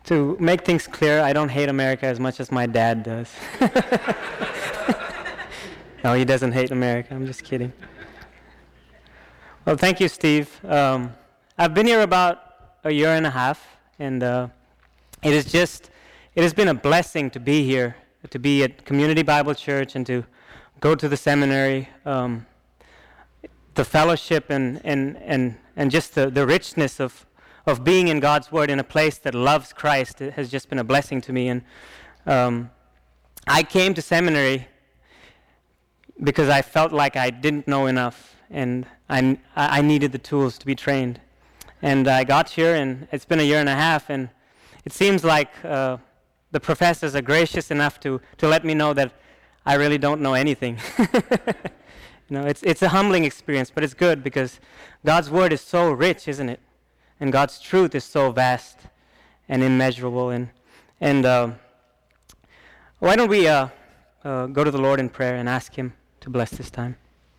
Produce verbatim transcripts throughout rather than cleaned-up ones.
To make things clear, I don't hate America as much as my dad does. No, he doesn't hate America. I'm just kidding. Well, thank you, Steve. Um, I've been here about a year and a half, and uh, it is just, it has been a blessing to be here, to be at Community Bible Church and to go to the seminary. Um, the fellowship and, and, and, and just the, the richness of of being in God's Word in a place that loves Christ, it has just been a blessing to me. And um, I came to seminary because I felt like I didn't know enough, and I, I needed the tools to be trained. And I got here, and it's been a year and a half, and it seems like uh, the professors are gracious enough to, to let me know that I really don't know anything. You know, it's, it's a humbling experience, but it's good because God's Word is so rich, isn't it? And God's truth is so vast and immeasurable. And and uh, why don't we uh, uh, go to the Lord in prayer and ask Him to bless this time.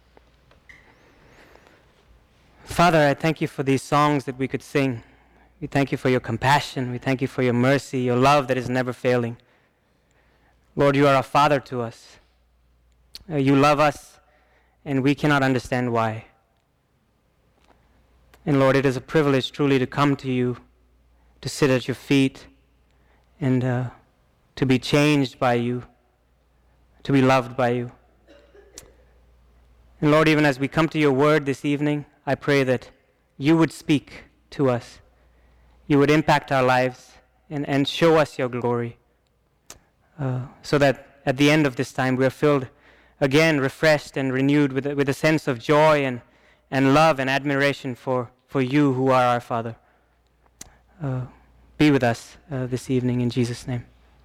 Father, I thank you for these songs that we could sing. We thank you for your compassion. We thank you for your mercy, your love that is never failing. Lord, you are a Father to us. Uh, you love us, and we cannot understand why. And Lord, it is a privilege truly to come to you, to sit at your feet, and uh, to be changed by you, to be loved by you. And Lord, even as we come to your word this evening, I pray that you would speak to us. You would impact our lives and, and show us your glory, uh, so that at the end of this time we are filled again, refreshed and renewed with a, with a sense of joy and, and love and admiration for for you who are our Father. Uh, be with us uh, this evening in Jesus' name.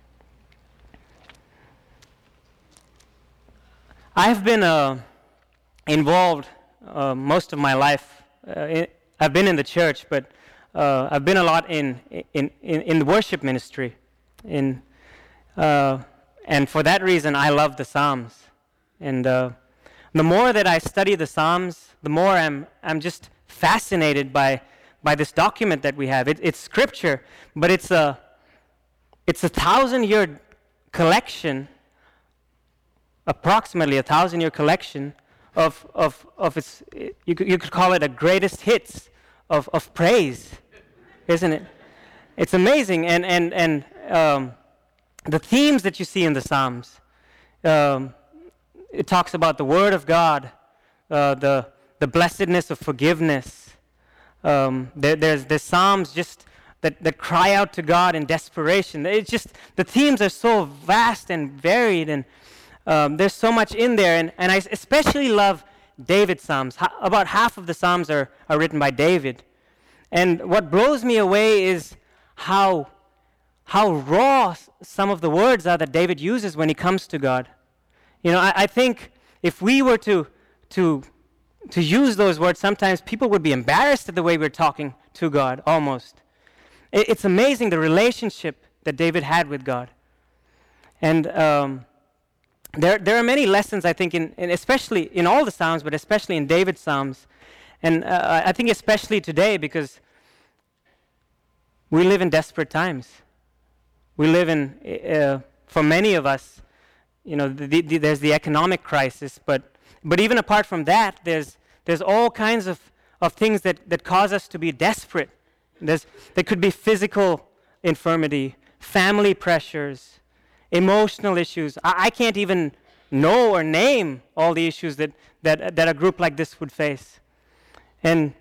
I've been uh, involved uh, most of my life. Uh, in, I've been in the church, but uh, I've been a lot in in, in, in the worship ministry. In, uh, and for that reason, I love the Psalms. And uh, the more that I study the Psalms, the more I'm I'm just fascinated by by this document that we have. It, it's scripture, but it's a it's a thousand-year collection, approximately a thousand-year collection of of of its. You could, you could call it a greatest hits of of praise, isn't it? It's amazing, and and and um, the themes that you see in the Psalms. Um, it talks about the Word of God, uh, the the blessedness of forgiveness. Um, there, there's there's psalms just that, that cry out to God in desperation. It's just the themes are so vast and varied, and um, there's so much in there. And, and I especially love David's psalms. Ha- about half of the psalms are, are written by David. And what blows me away is how how raw s- some of the words are that David uses when he comes to God. You know, I, I think if we were to to to use those words, sometimes people would be embarrassed at the way we're talking to God, almost. It, it's amazing the relationship that David had with God. And um, there there are many lessons, I think, in, in especially in all the Psalms, but especially in David's Psalms. And uh, I think especially today, because we live in desperate times. We live in, uh, for many of us, you know, the, the, there's the economic crisis, but But even apart from that, there's there's all kinds of, of things that, that cause us to be desperate. There's, there could be physical infirmity, family pressures, emotional issues. I, I can't even know or name all the issues that, that, that a group like this would face. And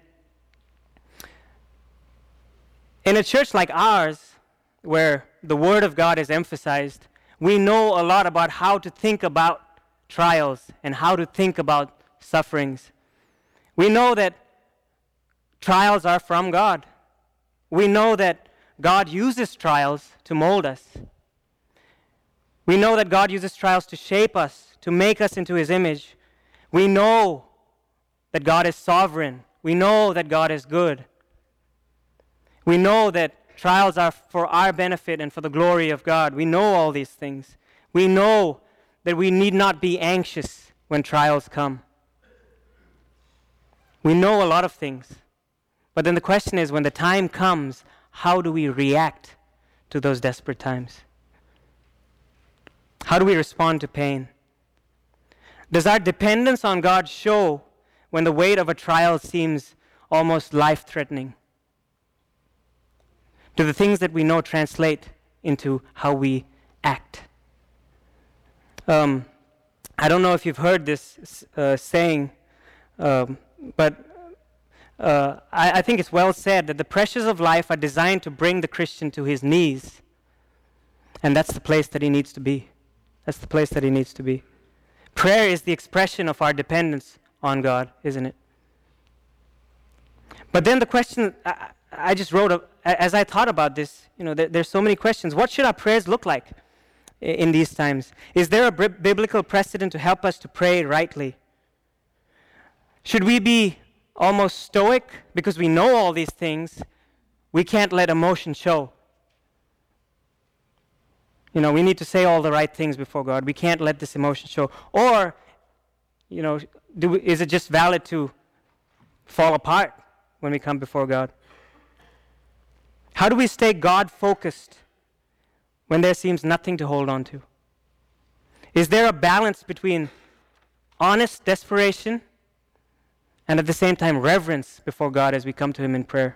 in a church like ours, where the Word of God is emphasized, we know a lot about how to think about trials and how to think about sufferings. We know that trials are from God. We know that God uses trials to mold us. We know that God uses trials to shape us, to make us into His image. We know that God is sovereign. We know that God is good. We know that trials are for our benefit and for the glory of God. We know all these things. We know that we need not be anxious when trials come. We know a lot of things. But then the question is, when the time comes, how do we react to those desperate times? How do we respond to pain? Does our dependence on God show when the weight of a trial seems almost life-threatening? Do the things that we know translate into how we act? Um, I don't know if you've heard this uh, saying, um, but uh, I, I think it's well said that the pressures of life are designed to bring the Christian to his knees. And that's the place that he needs to be. That's the place that he needs to be. Prayer is the expression of our dependence on God, isn't it? But then the question, I, I just wrote, a, as I thought about this, you know, there, there's so many questions. What should our prayers look like in these times? Is there a b- biblical precedent to help us to pray rightly? Should we be almost stoic because we know all these things? We can't let emotion show. You know, we need to say all the right things before God. We can't let this emotion show. Or, you know, do we, is it just valid to fall apart when we come before God? How do we stay God-focused when there seems nothing to hold on to? Is there a balance between honest desperation and at the same time reverence before God as we come to Him in prayer?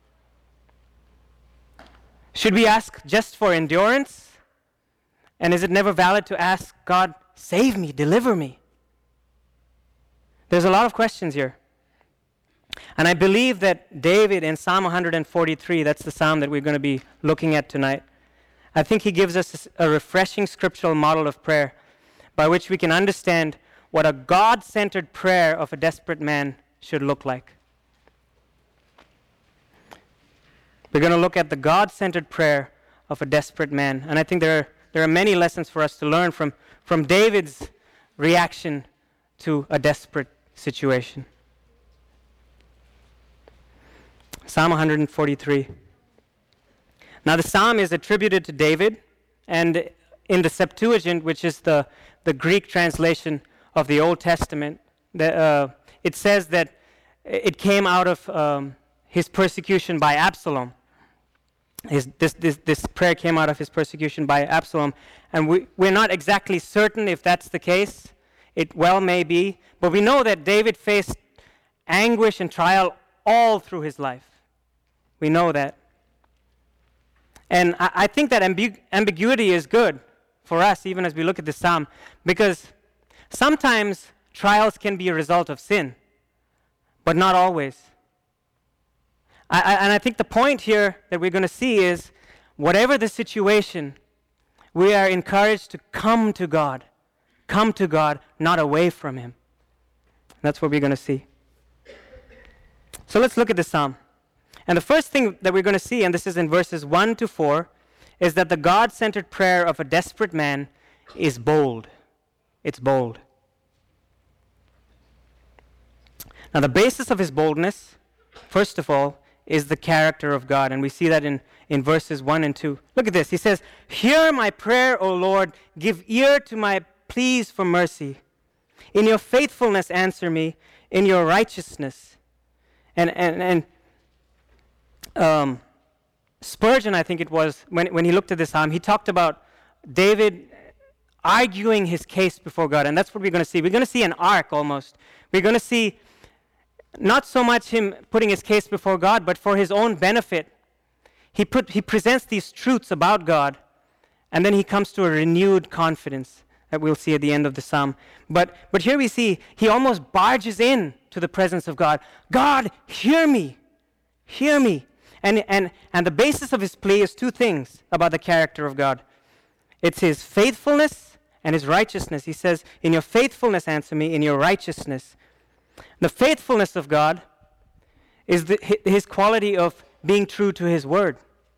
Should we ask just for endurance? And is it never valid to ask God, save me, deliver me? There's a lot of questions here. And I believe that David in Psalm one forty-three, that's the psalm that we're going to be looking at tonight, I think he gives us a refreshing scriptural model of prayer by which we can understand what a God-centered prayer of a desperate man should look like. We're going to look at the God-centered prayer of a desperate man. And I think there are, there are many lessons for us to learn from, from David's reaction to a desperate situation. Psalm one forty-three. Now the psalm is attributed to David, and in the Septuagint, which is the, the Greek translation of the Old Testament, the, uh, it says that it came out of um, his persecution by Absalom. His, this, this, this prayer came out of his persecution by Absalom, and we, we're not exactly certain if that's the case. It well may be, but we know that David faced anguish and trial all through his life. We know that. And I, I think that ambi- ambiguity is good for us, even as we look at the psalm, because sometimes trials can be a result of sin, but not always. I, I, and I think the point here that we're going to see is, whatever the situation, we are encouraged to come to God. Come to God, not away from Him. That's what we're going to see. So let's look at the psalm. And the first thing that we're going to see, and this is in verses one to four, is that the God-centered prayer of a desperate man is bold. It's bold. Now, the basis of his boldness, first of all, is the character of God. And we see that in, in verses one and two. Look at this. He says, "Hear my prayer, O Lord. Give ear to my pleas for mercy. In your faithfulness answer me. In your righteousness." And and and um, Spurgeon, I think it was, when, when he looked at this psalm, he talked about David arguing his case before God. And that's what we're going to see. We're going to see an arc almost. We're going to see not so much him putting his case before God, but for his own benefit. He put he presents these truths about God, and then he comes to a renewed confidence that we'll see at the end of the psalm. But but here we see he almost barges in to the presence of God. God, hear me. Hear me. And and and the basis of his plea is two things about the character of God. It's his faithfulness and his righteousness. He says, "In your faithfulness answer me, in your righteousness." The faithfulness of God is the, his quality of being true to his word.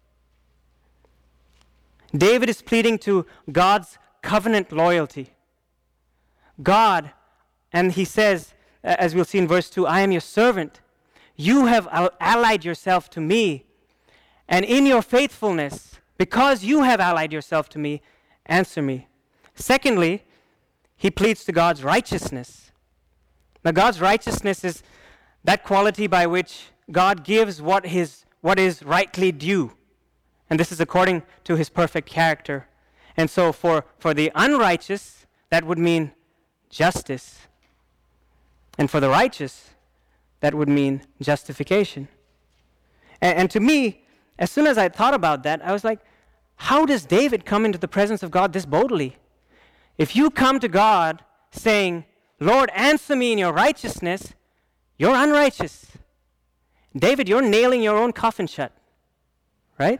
David is pleading to God's covenant loyalty. God, and he says, as we'll see in verse two, "I am your servant. You have allied yourself to me. And in your faithfulness, because you have allied yourself to me, answer me." Secondly, he pleads to God's righteousness. Now, God's righteousness is that quality by which God gives what his what is rightly due. And this is according to his perfect character. And so for, for the unrighteous, that would mean justice. And for the righteous, that would mean justification. And, and to me, as soon as I thought about that, I was like, how does David come into the presence of God this boldly? If you come to God saying, Lord, answer me in your righteousness, you're unrighteous. David, you're nailing your own coffin shut, right?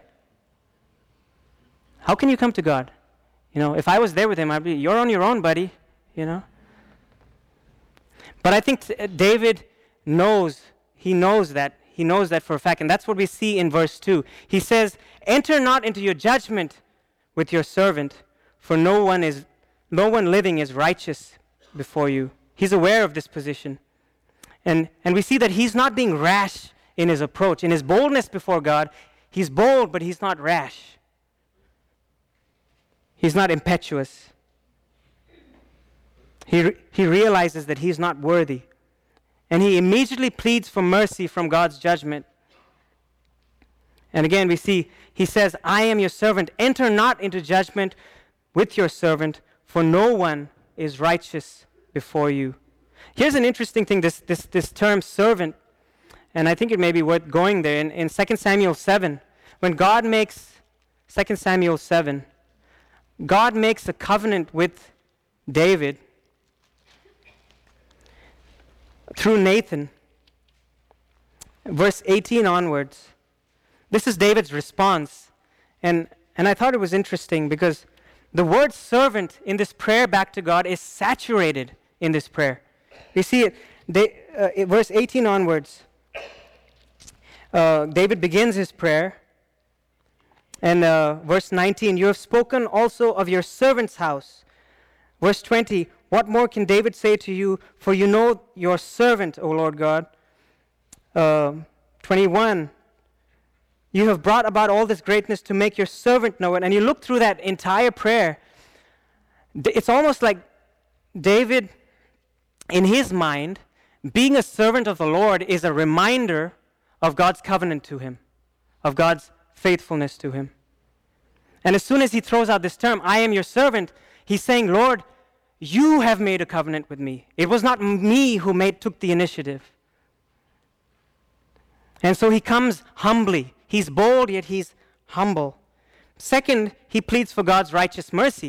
How can you come to God? You know, if I was there with him, I'd be, you're on your own, buddy, you know. But I think t- David knows, he knows that, he knows that for a fact, and that's what we see in verse two. He says, enter not into your judgment with your servant, for no one is, no one living is righteous before you. He's aware of this position. And, and we see that he's not being rash in his approach. In his boldness before God, he's bold, but he's not rash. He's not impetuous. He, re- he realizes that he's not worthy. And he immediately pleads for mercy from God's judgment. And again, we see, he says, I am your servant. Enter not into judgment with your servant, for no one is righteous before you. Here's an interesting thing, this, this, this term servant, and I think it may be worth going there. In, in Second Samuel seven, when God makes, Second Samuel seven, God makes a covenant with David through Nathan. Verse eighteen onwards. This is David's response. And, and I thought it was interesting because the word servant in this prayer back to God is saturated in this prayer. You see it, they, uh, it verse eighteen onwards. Uh, David begins his prayer. And uh, verse nineteen, you have spoken also of your servant's house. Verse twenty, what more can David say to you? For you know your servant, O Lord God. Uh, twenty-one, you have brought about all this greatness to make your servant know it. And you look through that entire prayer, it's almost like David, in his mind, being a servant of the Lord is a reminder of God's covenant to him, of God's faithfulness to him. And as soon as he throws out this term, I am your servant, he's saying, Lord, you have made a covenant with me. It was not me who made took the initiative. And so he comes humbly. He's bold, yet he's humble. Second, he pleads for God's righteous mercy.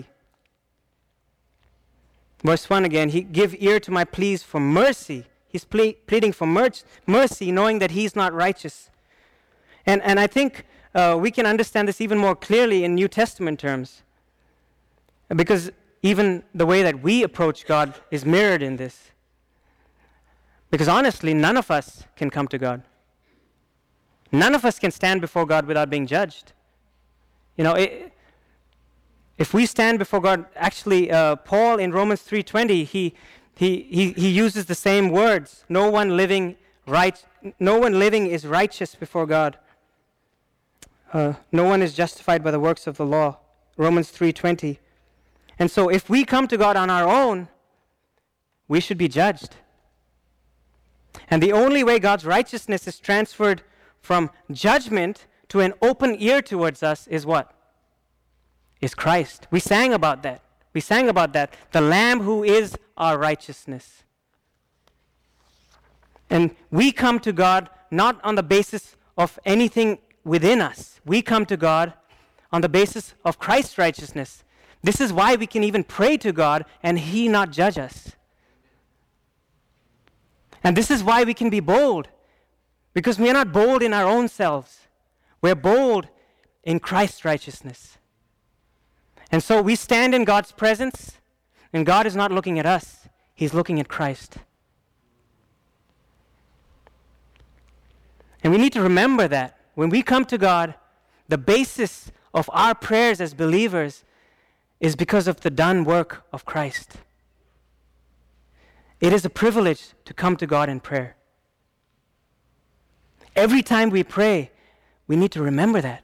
Verse one again, he give ear to my pleas for mercy. He's ple- pleading for mer- mercy, knowing that he's not righteous. And, and I think uh, we can understand this even more clearly in New Testament terms. Because even the way that we approach God is mirrored in this. Because honestly, none of us can come to God. None of us can stand before God without being judged. You know, it, if we stand before God, actually, uh, Paul in Romans three twenty, he, he he he uses the same words. No one living right, no one living is righteous before God. Uh, no one is justified by the works of the law. Romans three twenty. And so, if we come to God on our own, we should be judged. And the only way God's righteousness is transferred from judgment to an open ear towards us is what? Is Christ. We sang about that. We sang about that. The Lamb who is our righteousness. And we come to God not on the basis of anything within us. We come to God on the basis of Christ's righteousness. This is why we can even pray to God and He not judge us. And this is why we can be bold. Because we are not bold in our own selves. We're bold in Christ's righteousness. And so we stand in God's presence, and God is not looking at us. He's looking at Christ. And we need to remember that when we come to God, the basis of our prayers as believers is because of the done work of Christ. It is a privilege to come to God in prayer. Every time we pray, we need to remember that.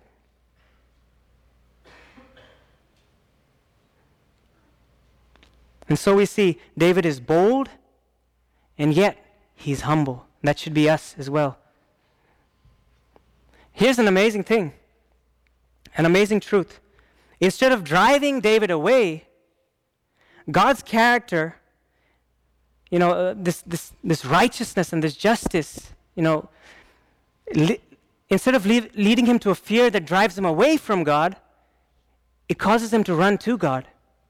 And so we see David is bold, and yet he's humble. That should be us as well. Here's an amazing thing. An amazing truth. Instead of driving David away, God's character, you know, uh, this, this, this righteousness and this justice, you know, li- instead of lead, leading him to a fear that drives him away from God, it causes him to run to God.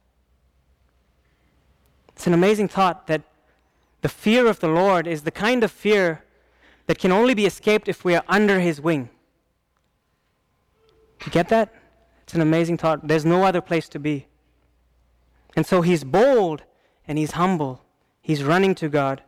It's an amazing thought that the fear of the Lord is the kind of fear that can only be escaped if we are under his wing. You get that? It's an amazing thought. There's no other place to be. And so he's bold and he's humble. He's running to God.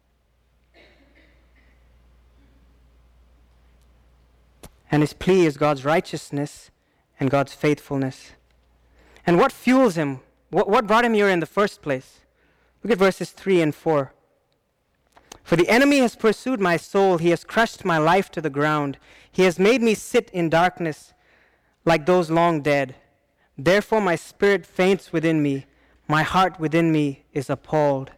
And his plea is God's righteousness and God's faithfulness. And what fuels him? What, what brought him here in the first place? Look at verses three and four. For the enemy has pursued my soul. He has crushed my life to the ground. He has made me sit in darkness like those long dead. Therefore my spirit faints within me. My heart within me is appalled.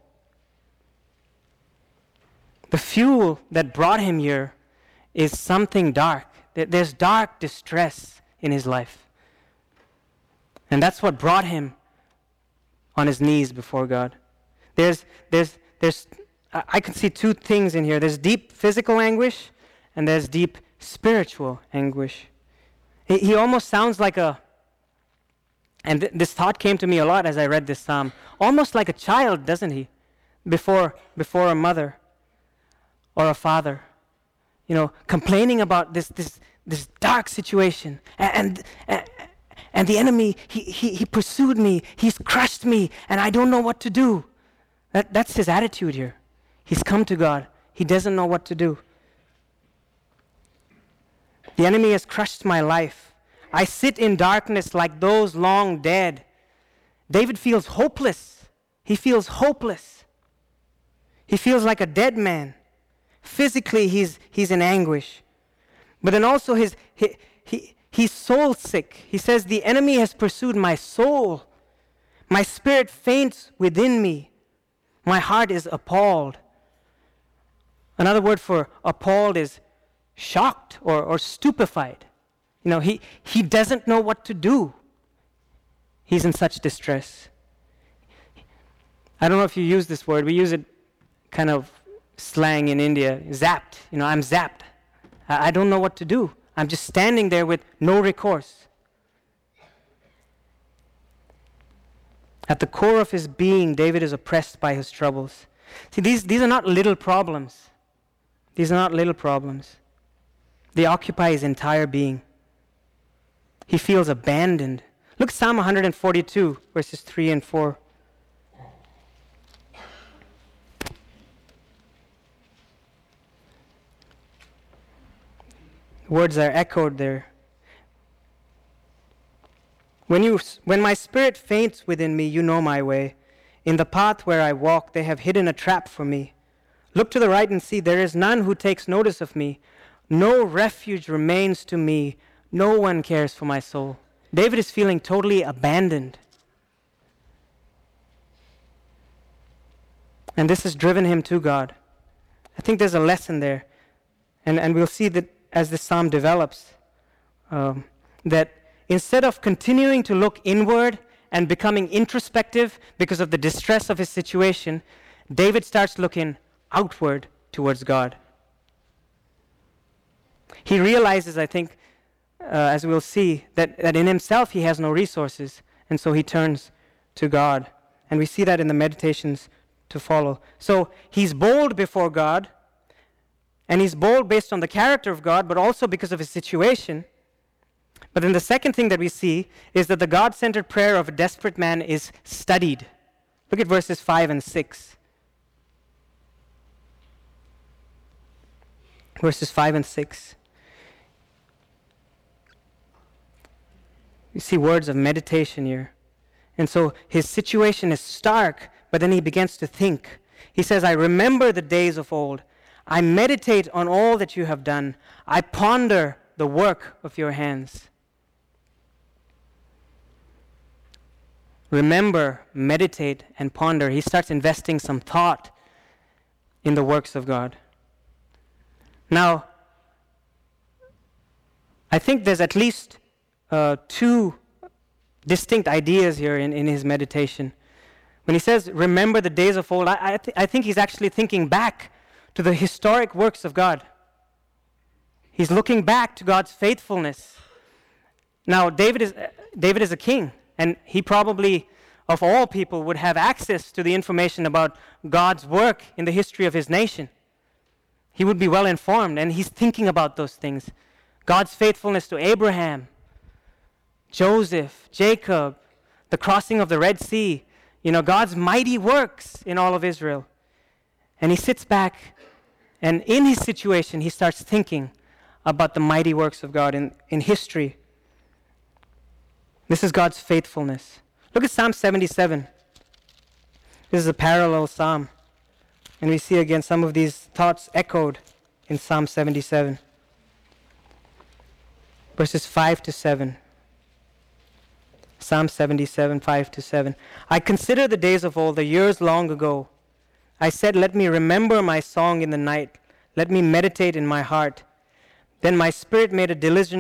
The fuel that brought him here is something dark. There's dark distress in his life. And that's what brought him on his knees before God. There's, there's, there's, I can see two things in here. There's deep physical anguish and there's deep spiritual anguish. He, he almost sounds like a, and th- this thought came to me a lot as I read this psalm, almost like a child, doesn't he? Before, before a mother or a father, you know, complaining about this, this, this dark situation. And, and, and the enemy, he, he, he pursued me, he's crushed me, and I don't know what to do. That, that's his attitude here. He's come to God. He doesn't know what to do. The enemy has crushed my life. I sit in darkness like those long dead. David feels hopeless. He feels hopeless. He feels like a dead man. Physically, he's, he's in anguish. But then also his, he, he, he's soul sick. He says, the enemy has pursued my soul. My spirit faints within me. My heart is appalled. Another word for appalled is shocked or, or stupefied. You know, he, he doesn't know what to do. He's in such distress. I don't know if you use this word. We use it kind of slang in India. Zapped. You know, I'm zapped. I, I don't know what to do. I'm just standing there with no recourse. At the core of his being, David is oppressed by his troubles. See, these, these are not little problems. These are not little problems. They occupy his entire being. He feels abandoned. Look at Psalm one forty-two, verses three and four. Words are echoed there. When, you, when my spirit faints within me, you know my way. In the path where I walk, they have hidden a trap for me. Look to the right and see, there is none who takes notice of me. No refuge remains to me. No one cares for my soul. David is feeling totally abandoned. And this has driven him to God. I think there's a lesson there. And, and we'll see that as this psalm develops, um, that instead of continuing to look inward and becoming introspective because of the distress of his situation, David starts looking outward towards God. He realizes, I think, uh, as we'll see, that, that in himself he has no resources, and so he turns to God. And we see that in the meditations to follow. So he's bold before God, and he's bold based on the character of God, but also because of his situation. But then the second thing that we see is that the God-centered prayer of a desperate man is studied. Look at verses five and six. Verses five and six. You see words of meditation here. And so his situation is stark, but then he begins to think. He says, I remember the days of old. I meditate on all that you have done. I ponder the work of your hands. Remember, meditate, and ponder. He starts investing some thought in the works of God. Now, I think there's at least uh, two distinct ideas here in, in his meditation. When he says, remember the days of old, I, I, th- I think he's actually thinking back to the historic works of God. He's looking back to God's faithfulness. Now, David is, David is a king, and he probably, of all people, would have access to the information about God's work in the history of his nation. He would be well informed, and he's thinking about those things. God's faithfulness to Abraham, Joseph, Jacob, the crossing of the Red Sea, you know, God's mighty works in all of Israel. And he sits back, and in his situation, he starts thinking about the mighty works of God in, in history. This is God's faithfulness. Look at Psalm seventy-seven. This is a parallel psalm. And we see again some of these thoughts echoed in Psalm seventy-seven. Verses five to seven. Psalm seventy-seven, five to seven. I consider the days of old, the years long ago. I said, let me remember my song in the night. Let me meditate in my heart. Then my spirit made a diligent